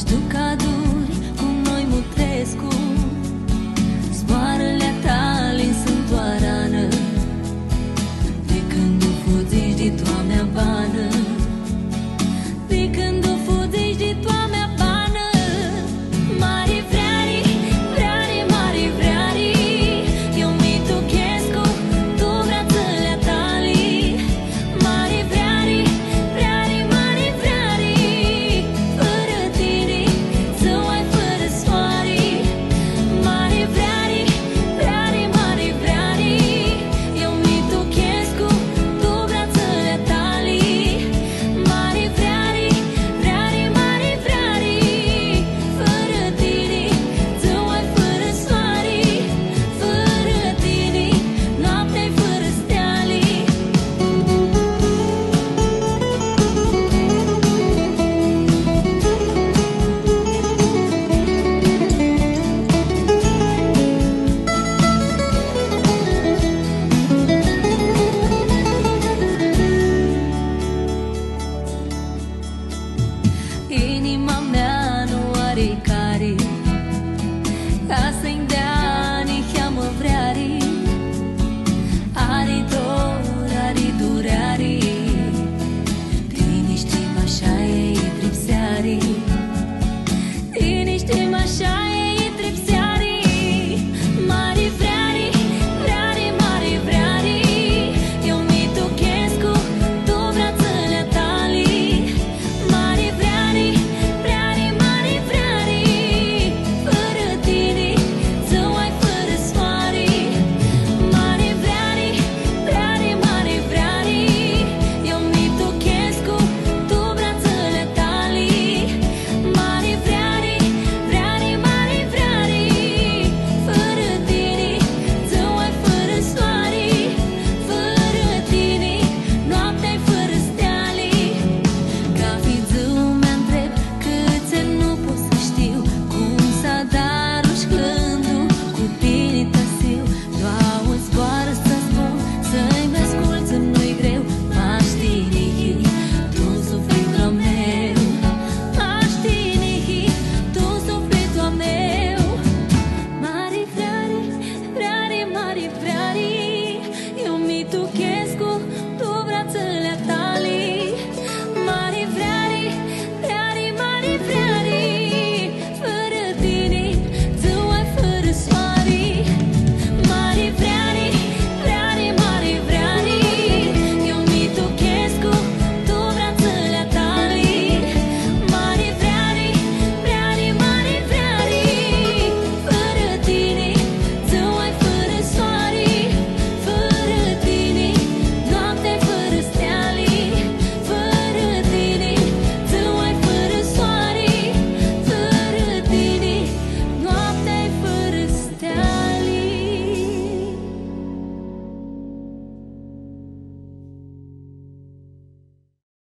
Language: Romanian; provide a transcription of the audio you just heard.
Tu ca duri cu noi Mutrescu, zboarele tale sunt doar rană, de când o fuziști de tua mea bană, de când o fuziști de tua mea bană. Mari vreari, vreari, mari vreari, eu mi tuchescu, tu brațele tale. Mari vreari, vreari, mari vreari, fără tine zău ai fără soare. Mari vreari, vreari, mari vreari, eu mi tuchescu, tu brațele tale. Mari vreari, vreari, mari vreari, fără tine zău ai fără soare. Fără tine noaptea-i fără steale. Inima mea nu are